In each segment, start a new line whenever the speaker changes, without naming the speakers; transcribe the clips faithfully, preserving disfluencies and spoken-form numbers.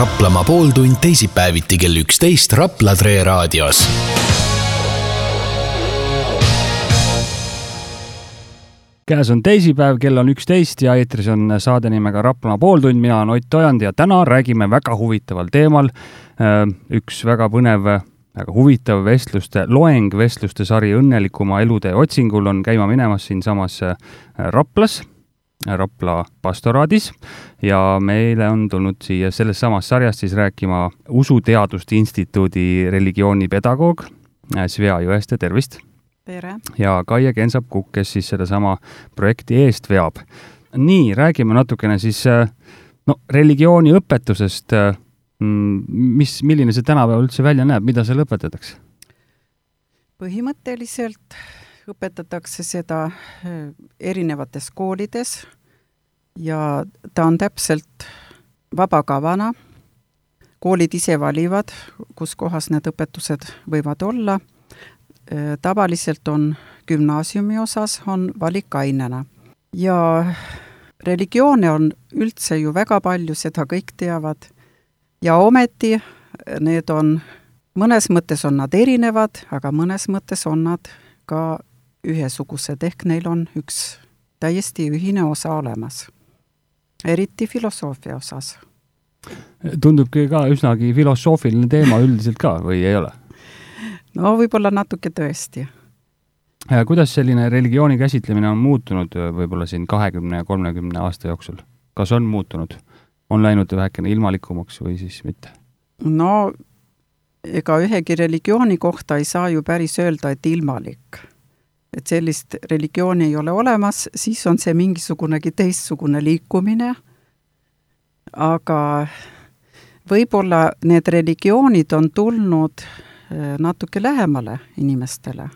Raplamaa pooltund teisipäeviti kell üksteist Rapla Tre raadios.
Käes on teisipäev, kell on üksteist ja eetris on saade nimega Raplamaa pooltund. Mina olen Ott Ojand ja täna räägime väga huvitaval teemal. Üks väga põnev, väga huvitav vestluste, loeng vestluste sari Õnnelikuma elude otsingul on käima minemas siin samas Raplas, Rapla pastoraadis ja meile on tulnud siia selles samas sarjast siis rääkima Usuteaduste Instituudi religioonipedagoog Svea Jõeste, tervist!
Tere. Ja
Kaie Kensap-Kukk, kes siis selle sama projekti eest veab. Nii, räägime natukene siis no, religiooni õpetusest. Mis, milline see tänapäeval üldse välja näeb? Mida seal õpetatakse?
Põhimõtteliselt õpetatakse seda erinevates koolides ja ta on täpselt vabakavana. Koolid ise valivad, kus kohas need õpetused võivad olla. Tavaliselt on gümnaasiumi osas on valikainena. Ja religioone on üldse ju väga palju, seda kõik teavad. Ja ometi need on, mõnes mõttes on nad erinevad, aga mõnes mõttes on nad ka ühesugused, ehk neil on üks täiesti ühine osa olemas. Eriti filosoofia osas.
Tundubki ka üsnagi filosoofiline teema üldiselt ka, või ei ole?
No võib-olla natuke tõesti.
Ja kuidas selline religiooni käsitlemine on muutunud võib-olla siin kahekümne ja kolmekümne aasta jooksul? Kas on muutunud? On läinud vähekene ilmalikumaks või siis mitte?
No, ega ühegi religiooni kohta ei saa ju päris öelda, et ilmalik. Et sellist religiooni ei ole olemas, siis on see mingisugunegi teistsugune liikumine. Aga võib-olla need religioonid on tulnud natuke lähemale inimestele.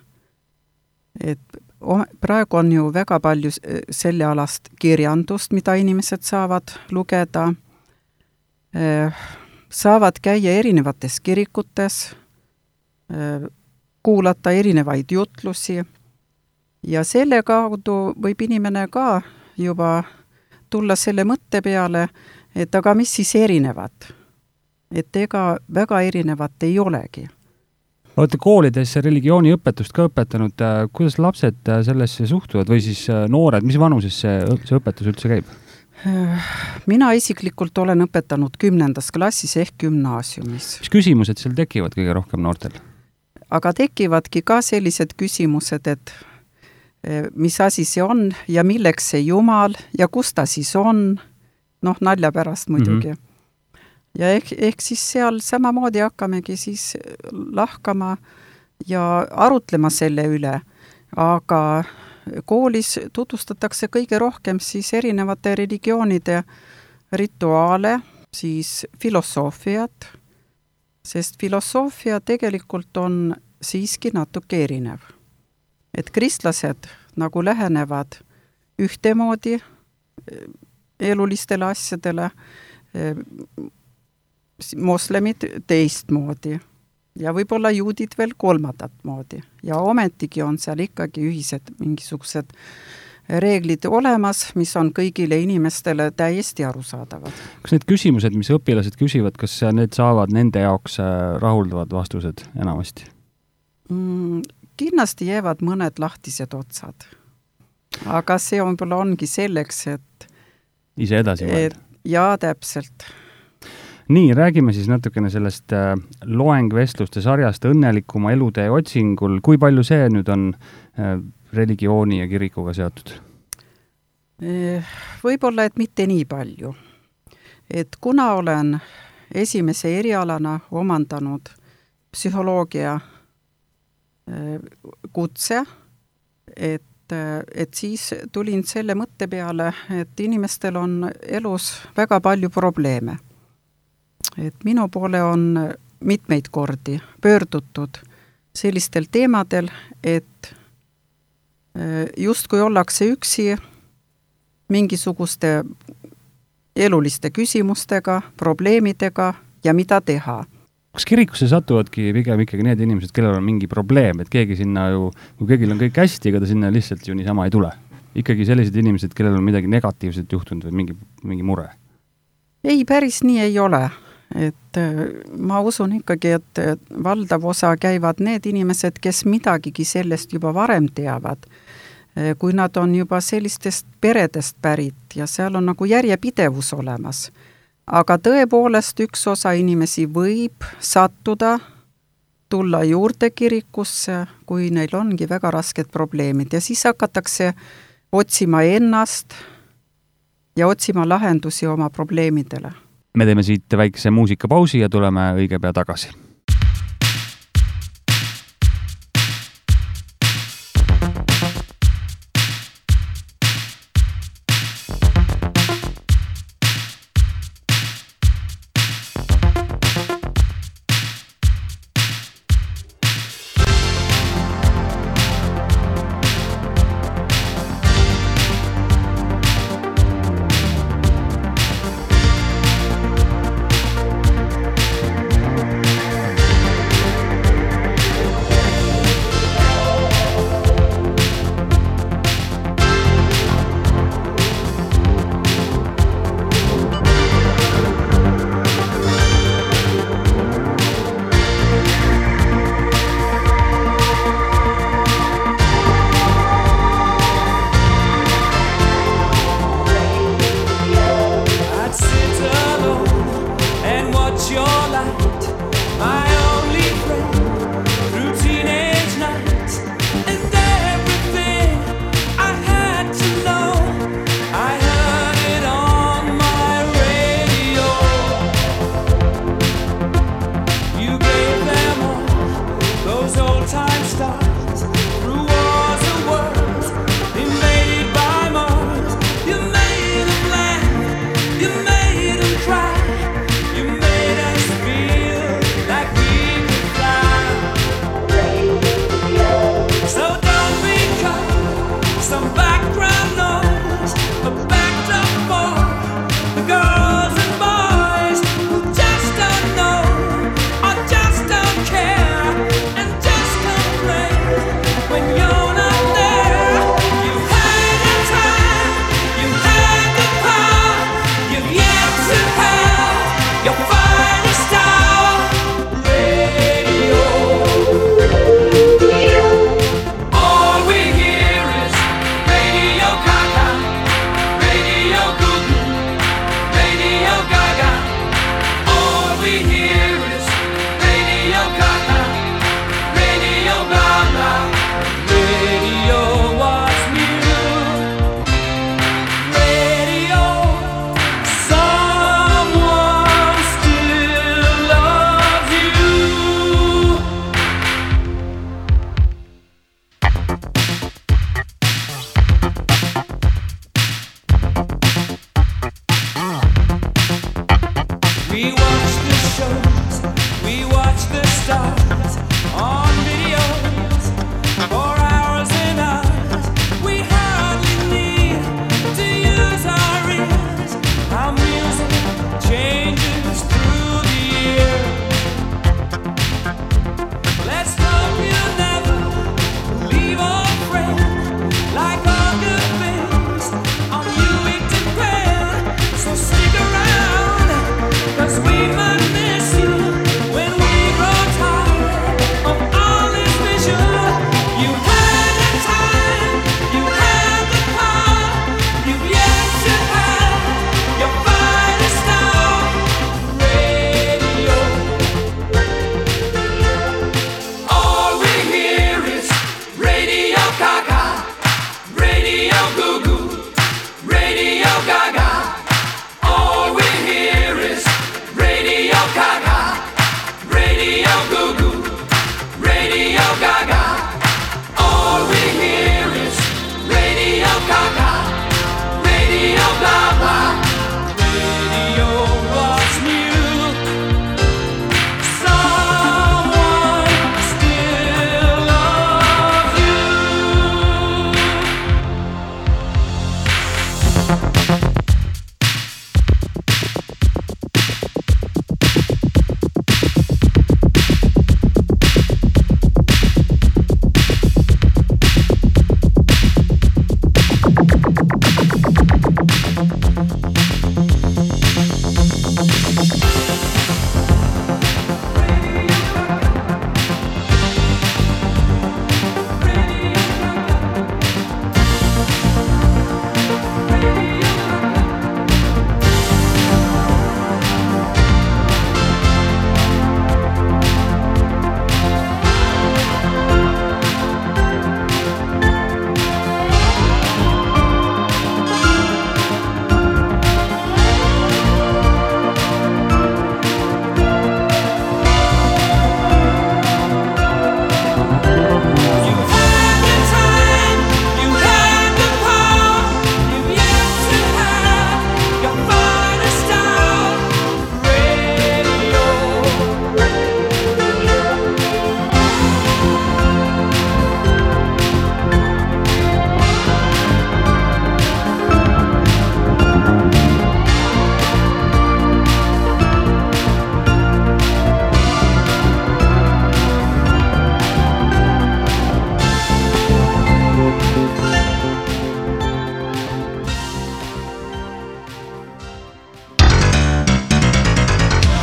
Et praegu on ju väga palju selle alast kirjandust, mida inimesed saavad lugeda, saavad käia erinevates kirikutes, kuulata erinevaid jutlusi ja selle kaudu võib inimene ka juba tulla selle mõtte peale, et aga mis siis erinevad? Et ega väga erinevat ei olegi.
Olete koolides religiooni õpetust ka õpetanud, kuidas lapsed sellesse suhtuvad või siis noored, mis vanuses see, see õpetus üldse käib?
Mina isiklikult olen õpetanud kümnendas klassis ehk gümnaasiumis.
Mis küsimused seal tekivad kõige rohkem noortel?
Aga tekivadki ka sellised küsimused, et mis asi see on ja milleks see Jumal ja kus ta siis on, noh nalja pärast muidugi. Mm-hmm. Ja ehk, ehk siis seal samamoodi hakkamegi siis lahkama ja arutlema selle üle, aga koolis tutvustatakse kõige rohkem siis erinevate religioonide rituaale, siis filosoofiat, sest filosoofia tegelikult on siiski natuke erinev. Et kristlased nagu lähenevad ühtemoodi elulistele asjadele, moslemid teistmoodi ja võib-olla juudid veel kolmandat moodi. Ja ometigi on seal ikkagi ühised mingisugused reeglid olemas, mis on kõigile inimestele täiesti arusaadavad.
Kas need küsimused, mis õpilased küsivad, kas need saavad nende jaoks rahuldavad vastused enamasti?
Mm, kindlasti jäävad mõned lahtised otsad. Aga see on, ongi selleks, et
ise edasi mõelda.
Ja täpselt.
Nii, räägime siis natukene sellest loengvestluste sarjast Õnnelikuma elude otsingul. Kui palju see nüüd on religiooni ja kirikuga seotud?
Võib-olla, et mitte nii palju. Et kuna olen esimese erialana omandanud psühholoogia kutse, et, et siis tulin selle mõtte peale, et inimestel on elus väga palju probleeme. Et minu poole on mitmeid kordi pöördutud sellistel teemadel, et just kui ollakse üksi mingisuguste eluliste küsimustega, probleemidega ja mida teha.
Kas kirikusse satuvadki pigem ikkagi need inimesed, kellel on mingi probleem, et keegi sinna ju, kui keegil on kõik hästi, ega ta sinna lihtsalt ju niisama ei tule? Ikkagi sellised inimesed, kellel on midagi negatiivset juhtunud või mingi, mingi mure?
Ei, päris nii ei ole. et ma usun ikkagi, et valdav osa käivad need inimesed, kes midagigi sellest juba varem teavad, kui nad on juba sellistest peredest pärit ja seal on nagu järjepidevus olemas. Aga tõepoolest üks osa inimesi võib sattuda, tulla juurde kirikusse, kui neil ongi väga rasked probleemid ja siis hakatakse otsima ennast ja otsima lahendusi oma probleemidele.
Me teeme siit väikese muusikapausi ja tuleme õige pea tagasi.
We might miss you when we grow tired.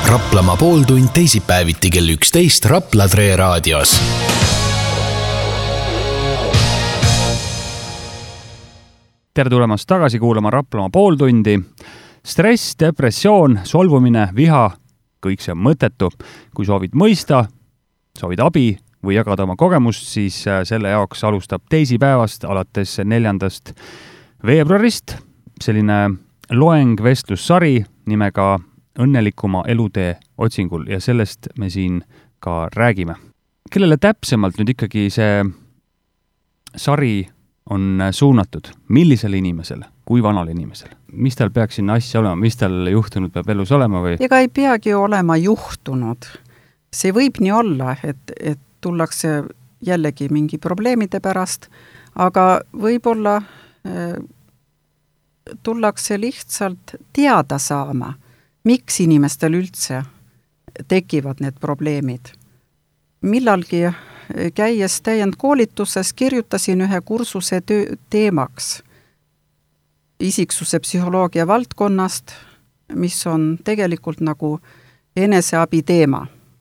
Raplamaa pooltund teisipäeviti kell üksteist Rapla Tre raadios.
Tere tulemast tagasi kuulama Raplamaa pooltundi. Stress, depressioon, solvumine, viha, kõik see on mõttetu. Kui soovid mõista, soovid abi või jagada oma kogemust, siis selle jaoks alustab teisipäevast alates neljandast veebruarist selline loeng vestlussari nimega Õnnelikuma elutee otsingul ja sellest me siin ka räägime. Kellele täpsemalt nüüd ikkagi see sari on suunatud? Millisele inimesele? Kui vanal inimesele? Mis tal peaks sinna asja olema? Mis tal juhtunud peab elus olema? Või?
Ega ei peagi olema juhtunud. See võib nii olla, et, et tullakse jällegi mingi probleemide pärast, aga võib-olla äh, tullakse lihtsalt teada saama, miks inimestel üldse tekivad need probleemid. Millalgi käies täiendkoolituses kirjutasin ühe kursuse töö teemaks isiksuse psühholoogia valdkonnast, mis on tegelikult nagu eneseabi teema.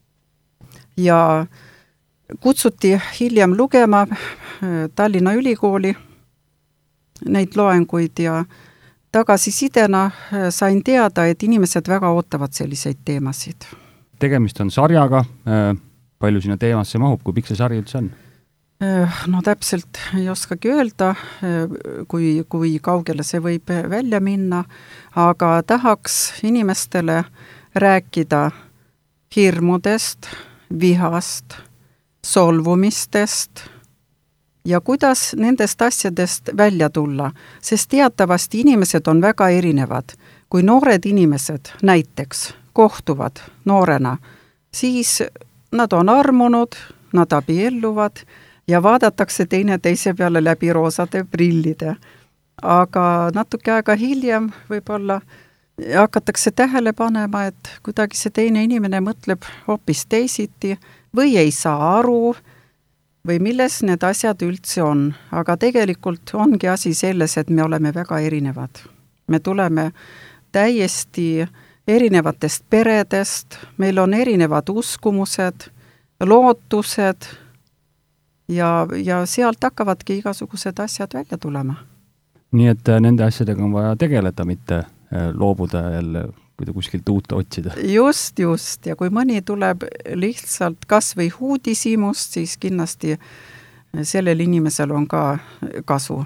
Ja kutsuti hiljem lugema Tallinna Ülikooli neid loenguid ja tagasisidena sain teada, et inimesed väga ootavad selliseid teemasid.
Tegemist on sarjaga, palju sinna teemasse mahub, kui pikk see sari üldse on?
No täpselt ei oskagi öelda, kui, kui kaugele see võib välja minna, aga tahaks inimestele rääkida hirmudest, vihast, solvumistest ja kuidas nendest asjadest välja tulla, sest teatavasti inimesed on väga erinevad. Kui noored inimesed näiteks kohtuvad noorena, siis nad on armunud, nad abielluvad ja vaadatakse teine teise peale läbi roosade prillide. Aga natuke aega hiljem võib-olla hakatakse tähele panema, et kuidagi see teine inimene mõtleb hoopis teisiti või ei saa aru, või milles need asjad üldse on. Aga tegelikult ongi asi selles, et me oleme väga erinevad. Me tuleme täiesti erinevatest peredest, meil on erinevad uskumused, lootused ja, ja sealt hakkavadki igasugused asjad välja tulema.
Nii et nende asjadega on vaja tegeleda, mitte loobuda jälle kui ta kuskilt uut otsida. Just, just. Ja kui mõni tuleb lihtsalt kas või huudisimust, siis kindlasti sellel inimesel on ka kasu.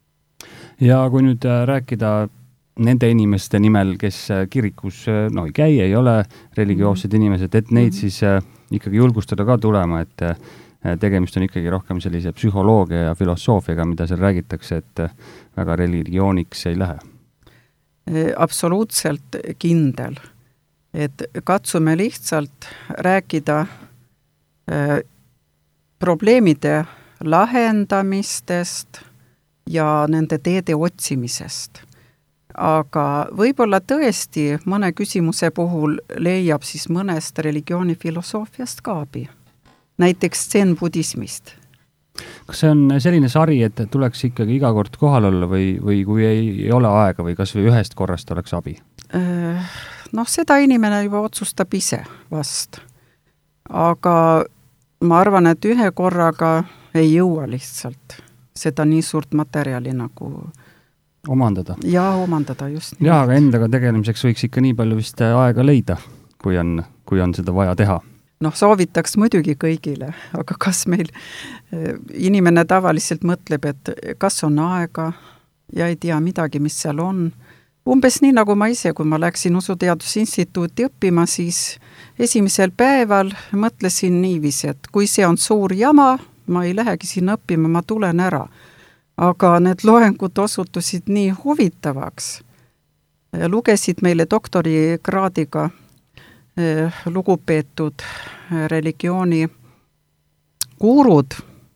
Ja kui nüüd rääkida nende inimeste nimel, kes kirikus no, ei käi, ei ole religioossed inimesed, et neid mm-hmm. siis ikkagi julgustada ka tulema, et tegemist on ikkagi rohkem sellise psühholoogia ja filosoofiaga, mida seal räägitakse, et väga religiooniks ei lähe. Absoluutselt kindel, et katsume lihtsalt rääkida äh, probleemide lahendamistest ja nende teede otsimisest. Aga võib-olla tõesti mõne küsimuse puhul leiab siis mõnest religiooni filosoofiast ka abi. Näiteks zen-budismist. Kas see on selline sari, et tuleks ikkagi iga kord kohal olla või, või kui ei, ei ole aega või kas või ühest korrast oleks abi? Noh, seda inimene juba otsustab ise vast. Aga ma arvan, et ühe korraga ei jõua lihtsalt seda nii suurt materjali nagu omandada. Ja omandada, just nii. Ja, aga endaga tegelemiseks võiks ikka nii palju vist aega leida, kui on, kui on seda vaja teha. Noh, soovitaks muidugi kõigile, aga kas meil inimene tavaliselt mõtleb, et kas on aega ja ei tea midagi, mis seal on. Umbes nii nagu ma ise, kui ma läksin Usuteadusinstituuti õppima, siis esimesel päeval mõtlesin niiviisi, et kui see on suur jama, ma ei lähegi sinna õppima, ma tulen ära. Aga need loengud osutusid nii huvitavaks. Lugesid meile doktorikraadiga lugupeetud religiooni gurud,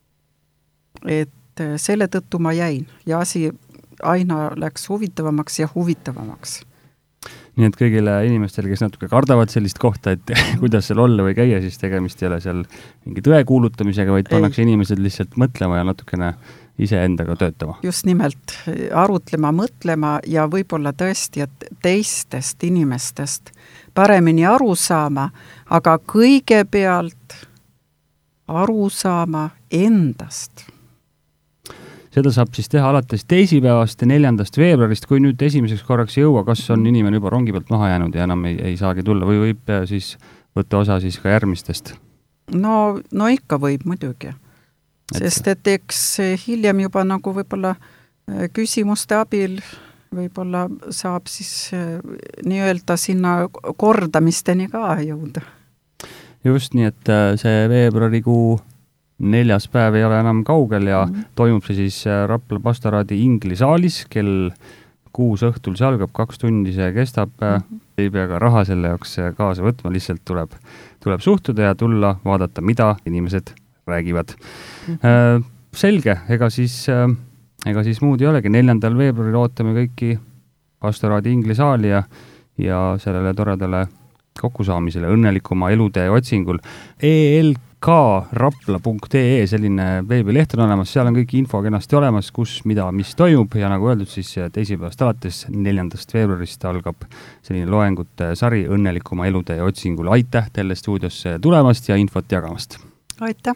et selle tõttu ma jäin ja asi aina läks huvitavamaks ja huvitavamaks. Nii et kõigile inimestele, kes natuke kardavad sellist kohta, et kuidas seal olla või käia, siis tegemist ei ole seal mingi tõe kuulutamisega, vaid pannakse inimesed lihtsalt mõtlema ja natukene iseendaga töötama.
Just nimelt arutlema, mõtlema ja võib-olla tõesti, et teistest inimestest paremini aru saama, aga kõigepealt aru saama endast.
Seda saab siis teha alates teisipäevast ja neljandast veebruarist, kui nüüd esimeseks korraks jõua, kas on inimene juba rongi pealt maha jäänud ja enam ei, ei saagi tulla või võib siis võtta osa siis ka järgmistest?
No, no ikka võib muidugi. Et... Sest et eks hiljem juba nagu võib-olla küsimuste abil võib-olla saab siis nii-öelda sinna kordamisteni ka jõuda. Just
nii, et see veebruarikuu neljas päev ei ole enam kaugel ja mm-hmm. toimub see siis Rapla Pastoraadi Ingli saalis, kell kuus õhtul see algab, kaks tundi see kestab, mm-hmm. ei pea ka raha selle jaoks kaasa võtma, lihtsalt tuleb, tuleb suhtuda ja tulla vaadata, mida inimesed räägivad. Mm-hmm. Selge, ega siis, ega siis muud ei olegi, neljandal veebruaril ootame kõiki Pastoraadi Ingli saali ja, ja sellele toredale kokkusaamisele õnnelikuma elude otsingul. E L K rapla punkt E selline veebileht on olemas, seal on kõik info kenasti olemas, kus, mida, mis toimub ja nagu öeldud, siis teisipäevast alates neljandast veebruarist algab selline loengute sari õnnelikuma elude otsingul. Aitäh teile stuudiosse tulemast ja infot jagamast.
Aitäh!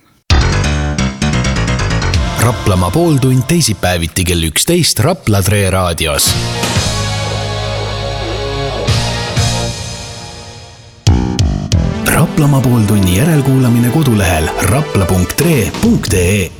Raplamaa pooltund teisipäeviti kell üksteist Rapla Tre raadios. Raplamaa pooltunni järelkuulamine kodulehel rapla punkt tre punkt ee